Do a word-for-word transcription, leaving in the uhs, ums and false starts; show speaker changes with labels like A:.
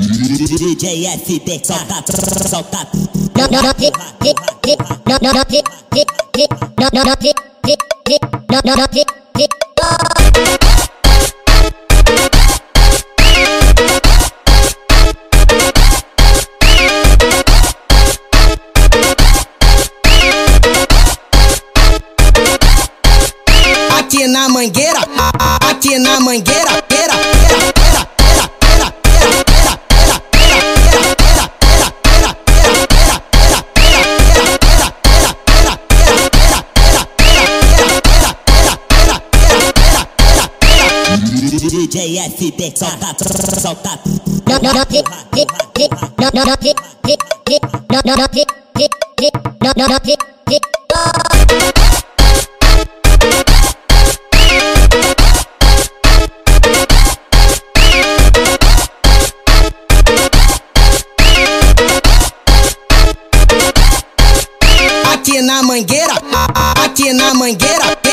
A: D J S D, solta, solta.
B: No no no hit hit hit no no no hit hit hit no no no hit hit hit no no no hit hit.
C: Aqui na mangueira, aqui na mangueira, pera, pera, pera, pera, pera, pera, pera, pera, pera, pera, pera, pera, pera, pera, pera,
A: D J S D, solta, solta.
B: No no no hit hit hit no no no hit hit hit no no no hit hit hit no no no hit hit.
C: aqui na mangueira, aqui na mangueira.